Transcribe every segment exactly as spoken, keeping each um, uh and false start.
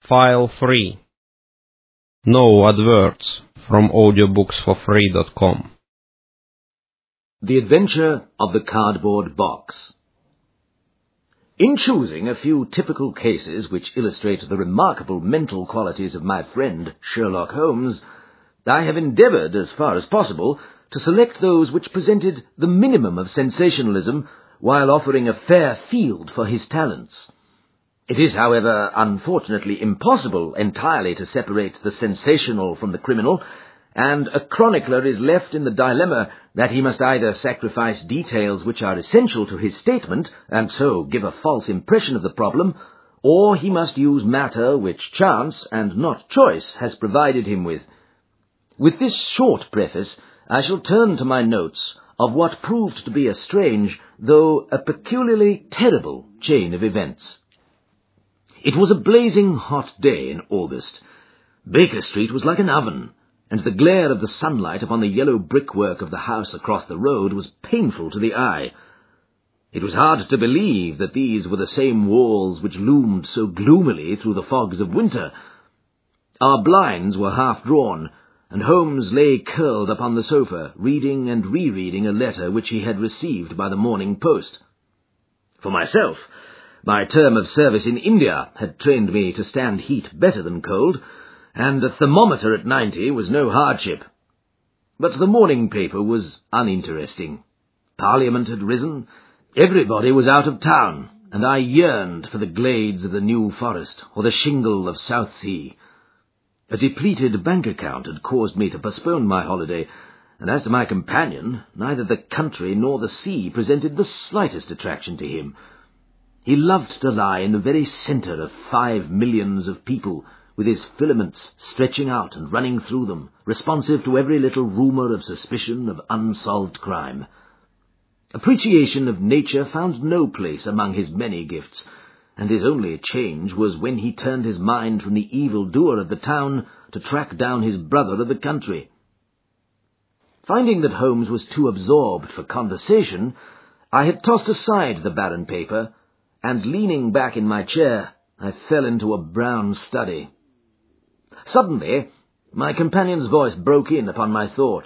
File three. No adverts from audiobooks for free dot com. The Adventure of the Cardboard Box. In choosing a few typical cases which illustrate the remarkable mental qualities of my friend Sherlock Holmes, I have endeavoured, as far as possible, to select those which presented the minimum of sensationalism while offering a fair field for his talents. It is, however, unfortunately impossible entirely to separate the sensational from the criminal, and a chronicler is left in the dilemma that he must either sacrifice details which are essential to his statement, and so give a false impression of the problem, or he must use matter which chance, and not choice, has provided him with. With this short preface, I shall turn to my notes of what proved to be a strange, though a peculiarly terrible, chain of events. It was a blazing hot day in August. Baker Street was like an oven, and the glare of the sunlight upon the yellow brickwork of the house across the road was painful to the eye. It was hard to believe that these were the same walls which loomed so gloomily through the fogs of winter. Our blinds were half drawn, and Holmes lay curled upon the sofa, reading and rereading a letter which he had received by the morning post. For myself, my term of service in India had trained me to stand heat better than cold, and a thermometer at ninety was no hardship. But the morning paper was uninteresting. Parliament had risen, everybody was out of town, and I yearned for the glades of the New Forest or the shingle of Southsea. A depleted bank account had caused me to postpone my holiday, and as to my companion, neither the country nor the sea presented the slightest attraction to him. He loved to lie in the very centre of five millions of people, with his filaments stretching out and running through them, responsive to every little rumour of suspicion of unsolved crime. Appreciation of nature found no place among his many gifts, and his only change was when he turned his mind from the evil-doer of the town to track down his brother of the country. Finding that Holmes was too absorbed for conversation, I had tossed aside the barren paper, and leaning back in my chair, I fell into a brown study. Suddenly, my companion's voice broke in upon my thought.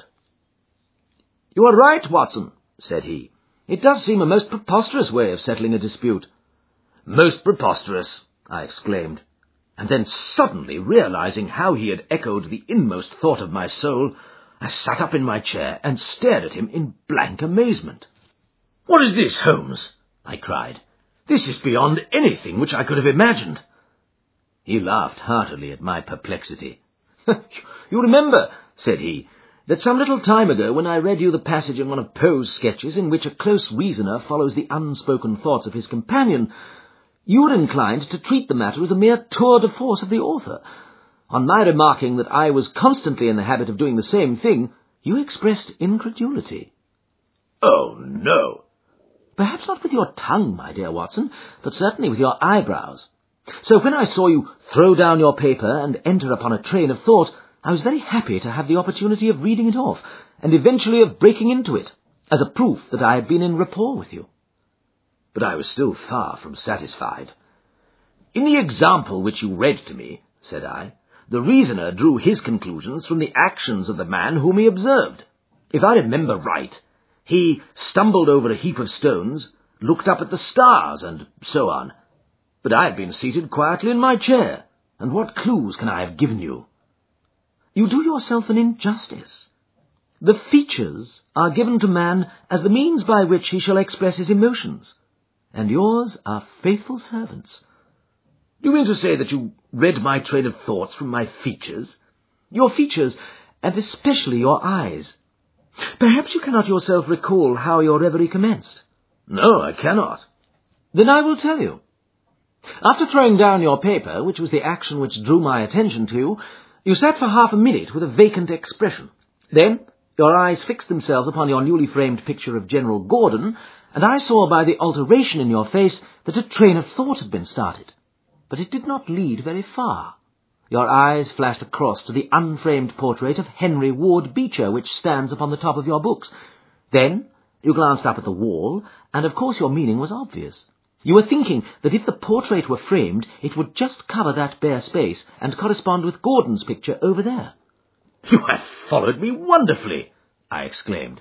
"You are right, Watson," said he. "It does seem a most preposterous way of settling a dispute." "Most preposterous," I exclaimed, and then suddenly realizing how he had echoed the inmost thought of my soul, I sat up in my chair and stared at him in blank amazement. "What is this, Holmes?" I cried. "This is beyond anything which I could have imagined." He laughed heartily at my perplexity. "You remember," said he, "that some little time ago, when I read you the passage in one of Poe's sketches in which a close reasoner follows the unspoken thoughts of his companion, you were inclined to treat the matter as a mere tour de force of the author. On my remarking that I was constantly in the habit of doing the same thing, you expressed incredulity." "Oh, no." "Perhaps not with your tongue, my dear Watson, but certainly with your eyebrows. So when I saw you throw down your paper and enter upon a train of thought, I was very happy to have the opportunity of reading it off, and eventually of breaking into it, as a proof that I had been in rapport with you." But I was still far from satisfied. "In the example which you read to me," said I, "the reasoner drew his conclusions from the actions of the man whom he observed. If I remember right, he stumbled over a heap of stones, looked up at the stars, and so on. But I have been seated quietly in my chair, and what clues can I have given you?" "You do yourself an injustice. The features are given to man as the means by which he shall express his emotions, and yours are faithful servants." "Do you mean to say that you read my train of thoughts from my features?" "Your features, and especially your eyes. Perhaps you cannot yourself recall how your reverie commenced?" "No, I cannot." "Then I will tell you. After throwing down your paper, which was the action which drew my attention to you, you sat for half a minute with a vacant expression. Then your eyes fixed themselves upon your newly framed picture of General Gordon, and I saw by the alteration in your face that a train of thought had been started. But it did not lead very far. Your eyes flashed across to the unframed portrait of Henry Ward Beecher, which stands upon the top of your books. Then you glanced up at the wall, and of course your meaning was obvious. You were thinking that if the portrait were framed, it would just cover that bare space and correspond with Gordon's picture over there. "You have followed me wonderfully," I exclaimed.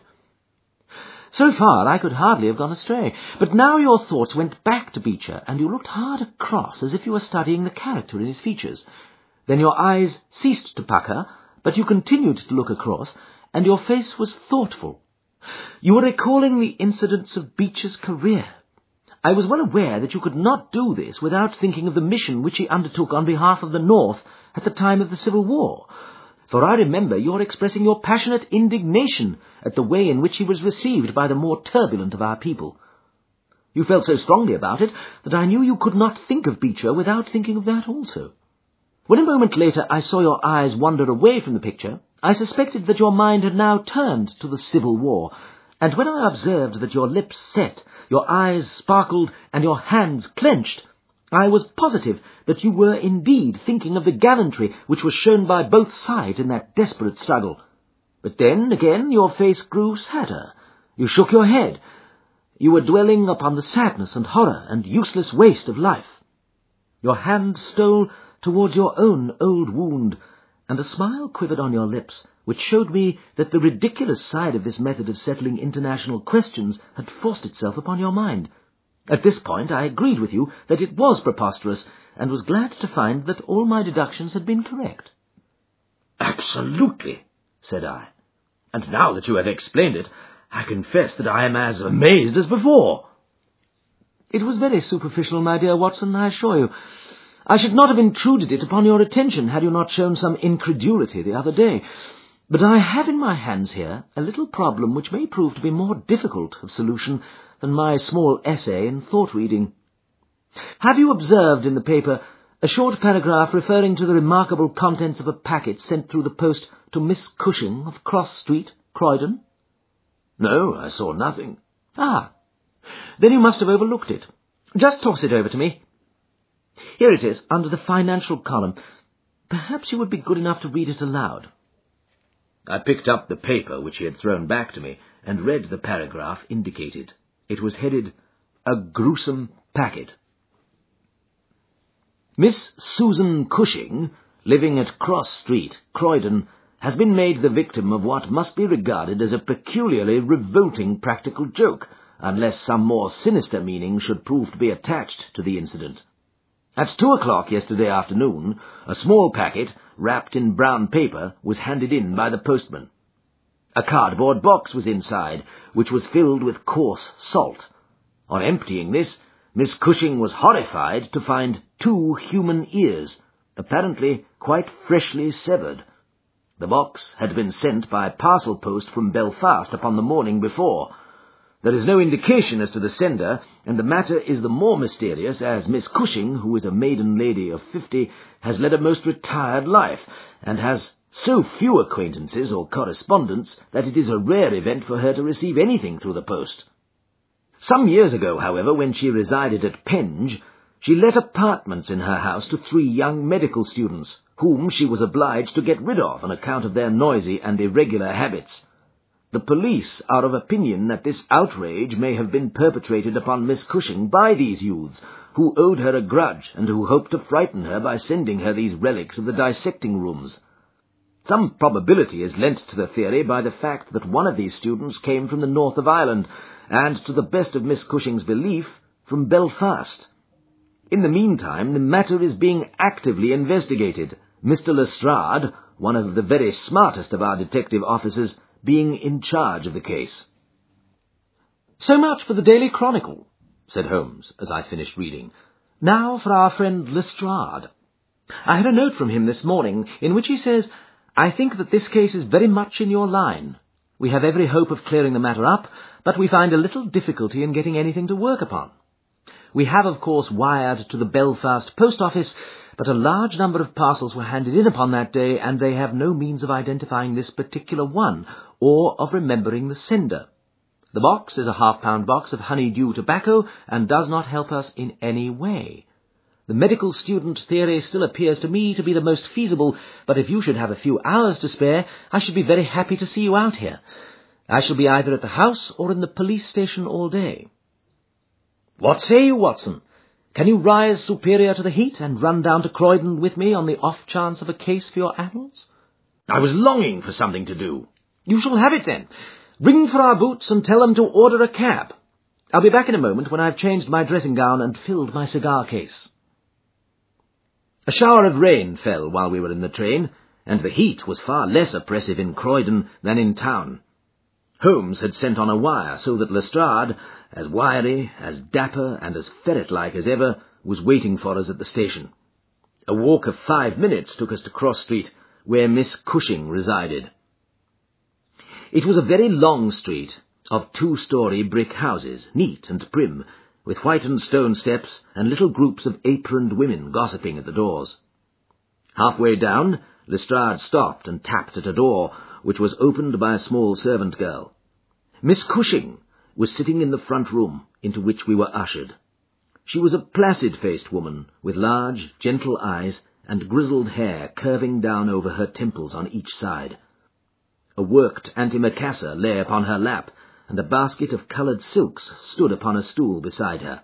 So far I could hardly have gone astray, but now your thoughts went back to Beecher, and you looked hard across as if you were studying the character in his features. Then your eyes ceased to pucker, but you continued to look across, and your face was thoughtful. You were recalling the incidents of Beecher's career. I was well aware that you could not do this without thinking of the mission which he undertook on behalf of the North at the time of the Civil War, for I remember your expressing your passionate indignation at the way in which he was received by the more turbulent of our people. You felt so strongly about it that I knew you could not think of Beecher without thinking of that also. When a moment later I saw your eyes wander away from the picture, I suspected that your mind had now turned to the Civil War, and when I observed that your lips set, your eyes sparkled, and your hands clenched, I was positive that you were indeed thinking of the gallantry which was shown by both sides in that desperate struggle. But then, again, your face grew sadder. You shook your head. You were dwelling upon the sadness and horror and useless waste of life. Your hand stole towards your own old wound, and a smile quivered on your lips, which showed me that the ridiculous side of this method of settling international questions had forced itself upon your mind. At this point I agreed with you that it was preposterous, and was glad to find that all my deductions had been correct. "Absolutely," said I. "And now that you have explained it, I confess that I am as amazed as before." "It was very superficial, my dear Watson, I assure you. I should not have intruded it upon your attention had you not shown some incredulity the other day. But I have in my hands here a little problem which may prove to be more difficult of solution than my small essay in thought-reading. Have you observed in the paper a short paragraph referring to the remarkable contents of a packet sent through the post to Miss Cushing of Cross Street, Croydon?" "No, I saw nothing." "Ah, then you must have overlooked it. Just toss it over to me. Here it is, under the financial column. Perhaps you would be good enough to read it aloud." I picked up the paper which he had thrown back to me, and read the paragraph indicated. It was headed, "A Gruesome Packet." "Miss Susan Cushing, living at Cross Street, Croydon, has been made the victim of what must be regarded as a peculiarly revolting practical joke, unless some more sinister meaning should prove to be attached to the incident. At two o'clock yesterday afternoon, a small packet, wrapped in brown paper, was handed in by the postman. A cardboard box was inside, which was filled with coarse salt. On emptying this, Miss Cushing was horrified to find two human ears, apparently quite freshly severed. The box had been sent by parcel post from Belfast upon the morning before. There is no indication as to the sender, and the matter is the more mysterious as Miss Cushing, who is a maiden lady of fifty, has led a most retired life, and has so few acquaintances or correspondents that it is a rare event for her to receive anything through the post. Some years ago, however, when she resided at Penge, she let apartments in her house to three young medical students, whom she was obliged to get rid of on account of their noisy and irregular habits. The police are of opinion that this outrage may have been perpetrated upon Miss Cushing by these youths, who owed her a grudge and who hoped to frighten her by sending her these relics of the dissecting rooms. Some probability is lent to the theory by the fact that one of these students came from the north of Ireland, and, to the best of Miss Cushing's belief, from Belfast. In the meantime, the matter is being actively investigated, Mister Lestrade, one of the very smartest of our detective officers, being in charge of the case." "So much for the Daily Chronicle," said Holmes, as I finished reading. "Now for our friend Lestrade. I had a note from him this morning in which he says, 'I think that this case is very much in your line. We have every hope of clearing the matter up, but we find a little difficulty in getting anything to work upon. We have, of course, wired to the Belfast post office, but a large number of parcels were handed in upon that day, and they have no means of identifying this particular one, or of remembering the sender. The box is a half-pound box of honey-dew tobacco, and does not help us in any way. The medical student theory still appears to me to be the most feasible, but if you should have a few hours to spare, I should be very happy to see you out here. I shall be either at the house or in the police station all day.' What say you, Watson? Can you rise superior to the heat and run down to Croydon with me on the off chance of a case for your annals? I was longing for something to do. You shall have it then. Ring for our boots and tell them to order a cab. I'll be back in a moment when I've changed my dressing gown and filled my cigar case. A shower of rain fell while we were in the train, and the heat was far less oppressive in Croydon than in town. Holmes had sent on a wire so that Lestrade, as wiry, as dapper, and as ferret-like as ever, was waiting for us at the station. A walk of five minutes took us to Cross Street, where Miss Cushing resided. It was a very long street of two-storey brick houses, neat and prim, with whitened stone steps and little groups of aproned women gossiping at the doors. Halfway down, Lestrade stopped and tapped at a door, which was opened by a small servant girl. Miss Cushing was sitting in the front room, into which we were ushered. She was a placid-faced woman, with large, gentle eyes and grizzled hair curving down over her temples on each side. A worked antimacassar lay upon her lap, and a basket of coloured silks stood upon a stool beside her.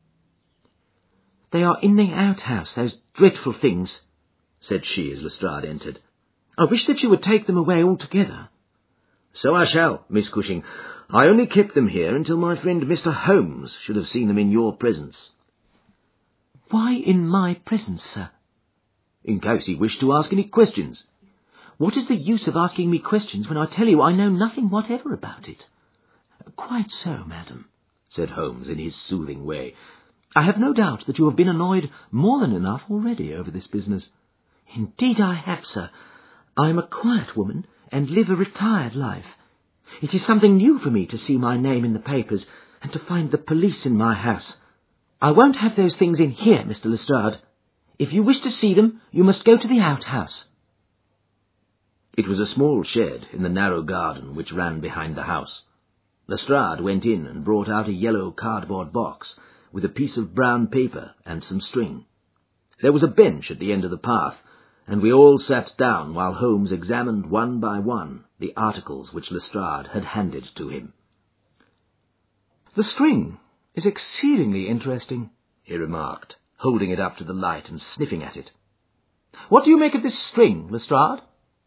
"They are in the outhouse, those dreadful things," said she as Lestrade entered. "I wish that you would take them away altogether." "So I shall, Miss Cushing. I only kept them here until my friend Mister Holmes should have seen them in your presence." "Why in my presence, sir?" "In case he wished to ask any questions." "What is the use of asking me questions when I tell you I know nothing whatever about it?" "Quite so, madam," said Holmes in his soothing way. "I have no doubt that you have been annoyed more than enough already over this business." "Indeed I have, sir. I am a quiet woman and live a retired life. It is something new for me to see my name in the papers and to find the police in my house. I won't have those things in here, Mister Lestrade. If you wish to see them, you must go to the outhouse." It was a small shed in the narrow garden which ran behind the house. Lestrade went in and brought out a yellow cardboard box with a piece of brown paper and some string. There was a bench at the end of the path, and we all sat down while Holmes examined one by one the articles which Lestrade had handed to him. "The string is exceedingly interesting," he remarked, holding it up to the light and sniffing at it. "What do you make of this string, Lestrade?"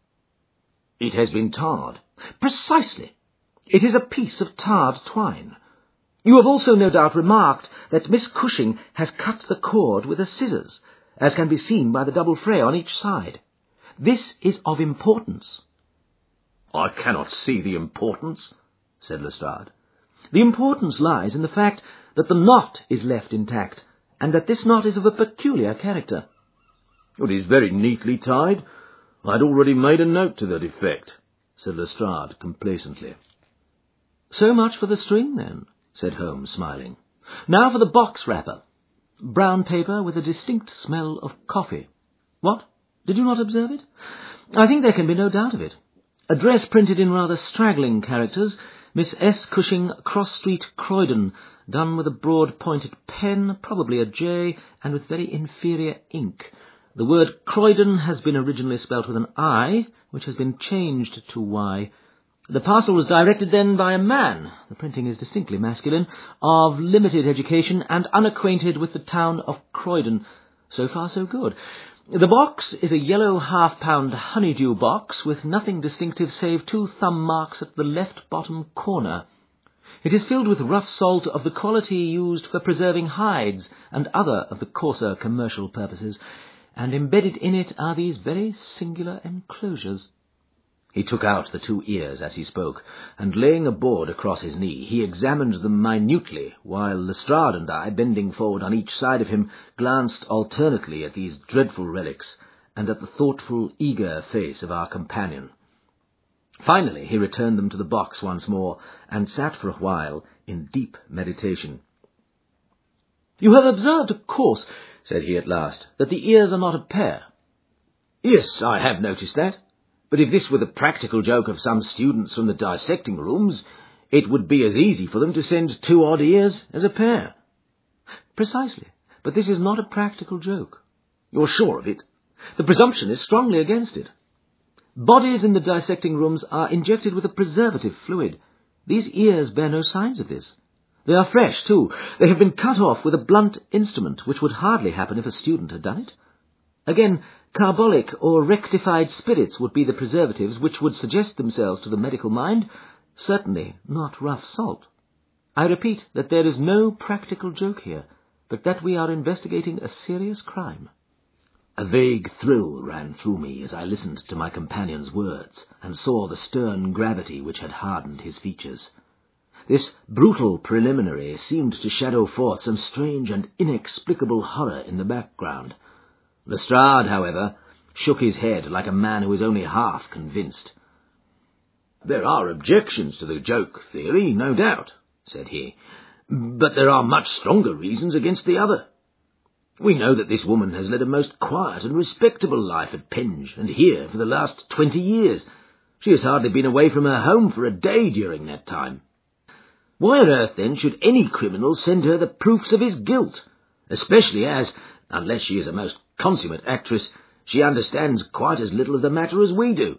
"It has been tarred." "Precisely. It is a piece of tarred twine. You have also no doubt remarked that Miss Cushing has cut the cord with a scissors, as can be seen by the double fray on each side. This is of importance." "I cannot see the importance," said Lestrade. "The importance lies in the fact that the knot is left intact, and that this knot is of a peculiar character." "It is very neatly tied. I had already made a note to that effect," said Lestrade complacently. "So much for the string, then," said Holmes, smiling. "Now for the box wrapper. Brown paper with a distinct smell of coffee. What? Did you not observe it? I think there can be no doubt of it. Address printed in rather straggling characters, Miss S. Cushing, Cross Street, Croydon, done with a broad-pointed pen, probably a J, and with very inferior ink. The word Croydon has been originally spelt with an I, which has been changed to Y. The parcel was directed then by a man, the printing is distinctly masculine, of limited education and unacquainted with the town of Croydon. So far so good. The box is a yellow half-pound honeydew box with nothing distinctive save two thumb marks at the left bottom corner. It is filled with rough salt of the quality used for preserving hides and other of the coarser commercial purposes, and embedded in it are these very singular enclosures." He took out the two ears as he spoke, and laying a board across his knee, he examined them minutely, while Lestrade and I, bending forward on each side of him, glanced alternately at these dreadful relics, and at the thoughtful, eager face of our companion. Finally he returned them to the box once more, and sat for a while in deep meditation. "You have observed, of course," said he at last, "that the ears are not a pair." "Yes, I have noticed that. But if this were the practical joke of some students from the dissecting rooms, it would be as easy for them to send two odd ears as a pair." "Precisely. But this is not a practical joke." "You're sure of it?" "The presumption is strongly against it. Bodies in the dissecting rooms are injected with a preservative fluid. These ears bear no signs of this. They are fresh, too. They have been cut off with a blunt instrument, which would hardly happen if a student had done it. Again, carbolic or rectified spirits would be the preservatives which would suggest themselves to the medical mind, certainly not rough salt. I repeat that there is no practical joke here, but that we are investigating a serious crime. A vague thrill ran through me as I listened to my companion's words and saw the stern gravity which had hardened his features. This brutal preliminary seemed to shadow forth some strange and inexplicable horror in the background. Lestrade, however, shook his head like a man who is only half convinced. "There are objections to the joke theory, no doubt," said he, "but there are much stronger reasons against the other. We know that this woman has led a most quiet and respectable life at Penge and here for the last twenty years. She has hardly been away from her home for a day during that time. Why on earth, then, should any criminal send her the proofs of his guilt, especially as, unless she is a most consummate actress, she understands quite as little of the matter as we do?"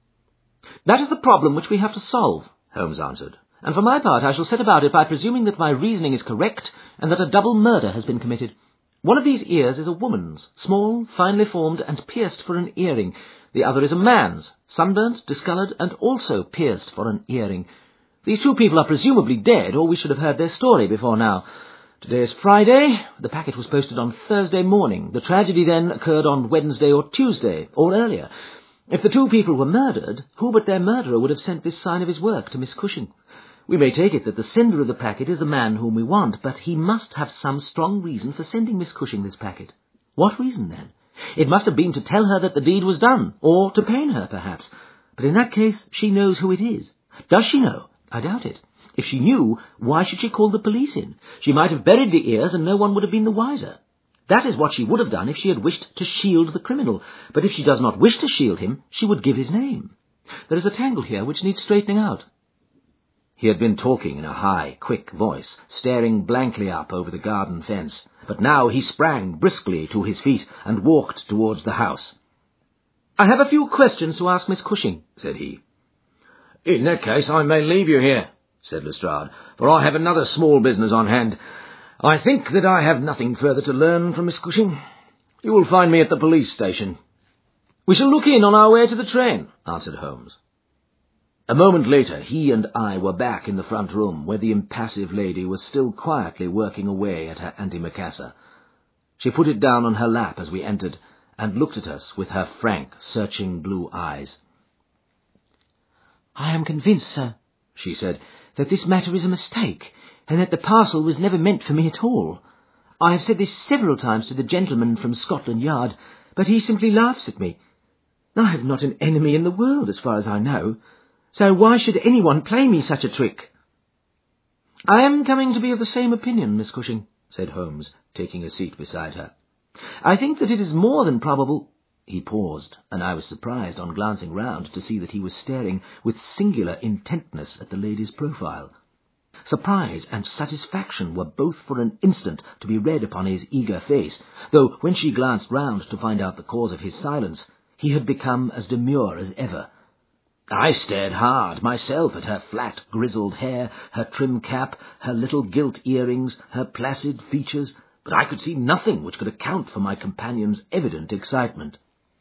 "That is the problem which we have to solve," Holmes answered, "and for my part I shall set about it by presuming that my reasoning is correct and that a double murder has been committed. One of these ears is a woman's, small, finely formed, and pierced for an earring. The other is a man's, sunburnt, discoloured, and also pierced for an earring. These two people are presumably dead, or we should have heard their story before now. Today is Friday. The packet was posted on Thursday morning. The tragedy then occurred on Wednesday or Tuesday, or earlier. If the two people were murdered, who but their murderer would have sent this sign of his work to Miss Cushing? We may take it that the sender of the packet is the man whom we want, but he must have some strong reason for sending Miss Cushing this packet. What reason, then? It must have been to tell her that the deed was done, or to pain her, perhaps. But in that case, she knows who it is. Does she know? I doubt it. If she knew, why should she call the police in? She might have buried the ears and no one would have been the wiser. That is what she would have done if she had wished to shield the criminal. But if she does not wish to shield him, she would give his name. There is a tangle here which needs straightening out." He had been talking in a high, quick voice, staring blankly up over the garden fence, but now he sprang briskly to his feet and walked towards the house. "I have a few questions to ask Miss Cushing," said he. "In that case I may leave you here," said Lestrade, "for I have another small business on hand. I think that I have nothing further to learn from Miss Cushing. You will find me at the police station." "We shall look in on our way to the train," answered Holmes. A moment later he and I were back in the front room, where the impassive lady was still quietly working away at her antimacassar. She put it down on her lap as we entered, and looked at us with her frank, searching blue eyes. "I am convinced, sir," she said, "that this matter is a mistake, and that the parcel was never meant for me at all. I have said this several times to the gentleman from Scotland Yard, but he simply laughs at me. I have not an enemy in the world, as far as I know, so why should anyone play me such a trick?" "I am coming to be of the same opinion, Miss Cushing," said Holmes, taking a seat beside her. "I think that it is more than probable—" He paused, and I was surprised on glancing round to see that he was staring with singular intentness at the lady's profile. Surprise and satisfaction were both for an instant to be read upon his eager face, though when she glanced round to find out the cause of his silence, he had become as demure as ever. I stared hard myself at her flat, grizzled hair, her trim cap, her little gilt earrings, her placid features, but I could see nothing which could account for my companion's evident excitement.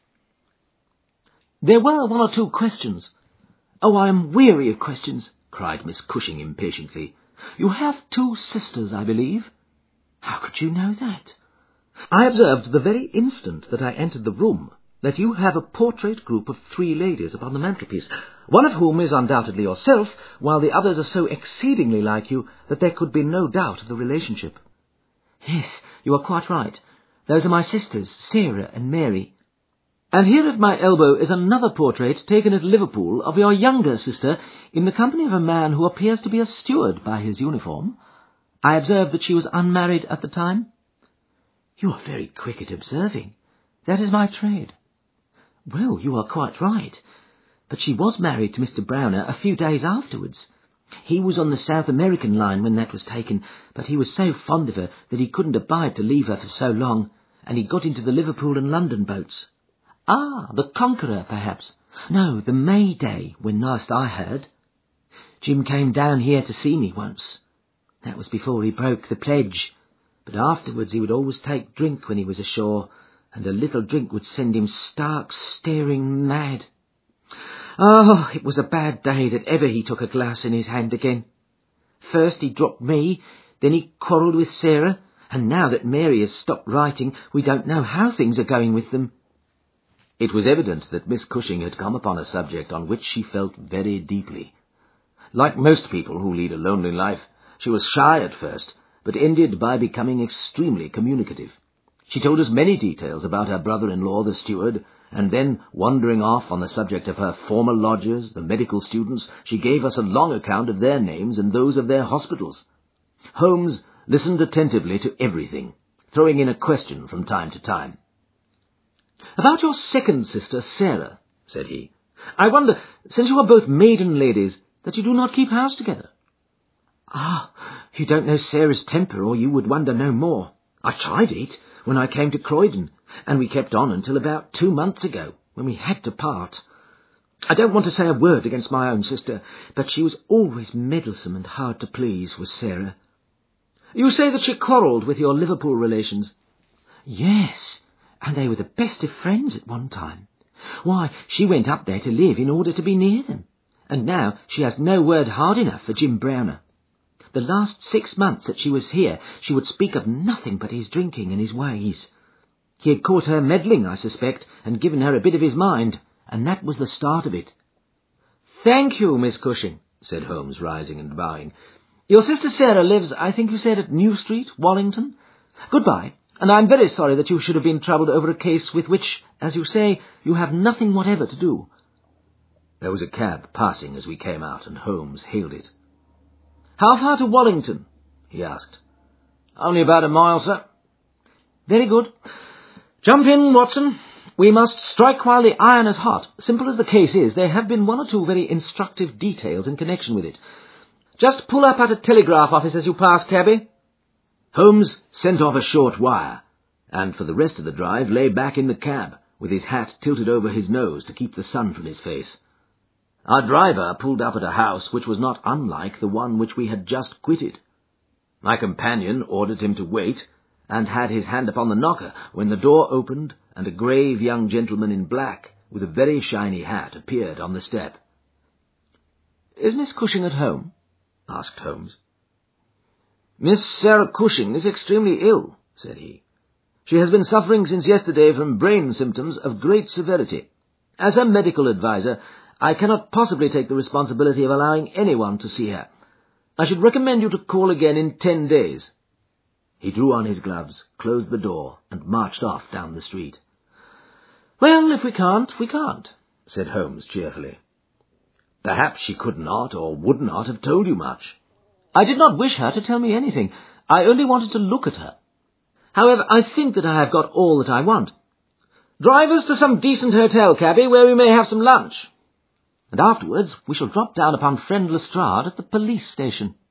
"There were one or two questions." "Oh, I am weary of questions," cried Miss Cushing impatiently. "You have two sisters, I believe?" "How could you know that?" "I observed the very instant that I entered the room that you have a portrait group of three ladies upon the mantelpiece, one of whom is undoubtedly yourself, while the others are so exceedingly like you that there could be no doubt of the relationship." "Yes, you are quite right. Those are my sisters, Sarah and Mary. And here at my elbow is another portrait taken at Liverpool of your younger sister in the company of a man who appears to be a steward by his uniform. I observed that she was unmarried at the time." "You are very quick at observing. That is my trade." "Well, you are quite right. But she was married to Mister Browner a few days afterwards. He was on the South American line when that was taken, but he was so fond of her that he couldn't abide to leave her for so long, and he got into the Liverpool and London boats." "Ah, the Conqueror, perhaps?" "No, the May Day, when last I heard. Jim came down here to see me once." That was before he broke the pledge. But afterwards he would always take drink when he was ashore, and a little drink would send him stark, staring mad. Oh, it was a bad day that ever he took a glass in his hand again. First he dropped me, then he quarrelled with Sarah, and now that Mary has stopped writing, we don't know how things are going with them. It was evident that Miss Cushing had come upon a subject on which she felt very deeply. Like most people who lead a lonely life, she was shy at first, but ended by becoming extremely communicative. She told us many details about her brother-in-law, the steward, and then, wandering off on the subject of her former lodgers, the medical students, she gave us a long account of their names and those of their hospitals. Holmes listened attentively to everything, throwing in a question from time to time. "About your second sister, Sarah," said he, "I wonder, since you are both maiden ladies, that you do not keep house together." "Ah, you don't know Sarah's temper, or you would wonder no more. I tried it when I came to Croydon, and we kept on until about two months ago, when we had to part. I don't want to say a word against my own sister, but she was always meddlesome and hard to please, was Sarah." "You say that she quarrelled with your Liverpool relations?" "Yes, and they were the best of friends at one time. Why, she went up there to live in order to be near them, and now she has no word hard enough for Jim Browner. The last six months that she was here, she would speak of nothing but his drinking and his ways. He had caught her meddling, I suspect, and given her a bit of his mind, and that was the start of it." "Thank you, Miss Cushing," said Holmes, rising and bowing. "Your sister Sarah lives, I think you said, at New Street, Wallington. Goodbye, and I'm very sorry that you should have been troubled over a case with which, as you say, you have nothing whatever to do." There was a cab passing as we came out, and Holmes hailed it. "How far to Wallington?" he asked. "Only about a mile, sir." "Very good. Jump in, Watson. We must strike while the iron is hot. Simple as the case is, there have been one or two very instructive details in connection with it. Just pull up at a telegraph office as you pass, cabby." Holmes sent off a short wire, and for the rest of the drive lay back in the cab, with his hat tilted over his nose to keep the sun from his face. Our driver pulled up at a house which was not unlike the one which we had just quitted. My companion ordered him to wait, and had his hand upon the knocker when the door opened and a grave young gentleman in black, with a very shiny hat, appeared on the step. "Is Miss Cushing at home?" asked Holmes. "Miss Sarah Cushing is extremely ill," said he. "She has been suffering since yesterday from brain symptoms of great severity. As her medical adviser, I cannot possibly take the responsibility of allowing anyone to see her. I should recommend you to call again in ten days. He drew on his gloves, closed the door, and marched off down the street. "Well, if we can't, we can't," said Holmes cheerfully. "Perhaps she could not or would not have told you much." "I did not wish her to tell me anything. I only wanted to look at her. However, I think that I have got all that I want. Drive us to some decent hotel, cabby, where we may have some lunch. And afterwards we shall drop down upon friend Lestrade at the police station."